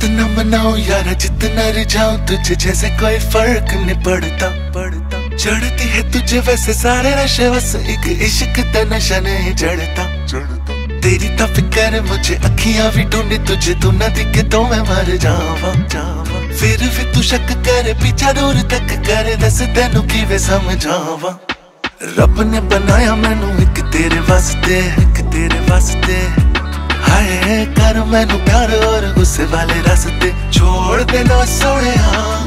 जितना मनाऊं यार जितना रिझाऊं तुझे जैसे कोई फर्क नहीं पड़ता चढ़ती है तुझे वैसे सारे नशे बस एक इश्क का नशा नहीं चढ़ता तेरी तो फिक्र मुझे अखियां भी ढूंढे तुझे तू न दिखे तो मैं मर जावा फिर भी तू शक करे पीछा दूर तक करे दस तेनू की वे समझावा रब ने बनाया मैनू एक तेरे वास्ते हाय कर मैनू प्यार और गुस्से वाले रास्ते छोड़ देना सोनिया।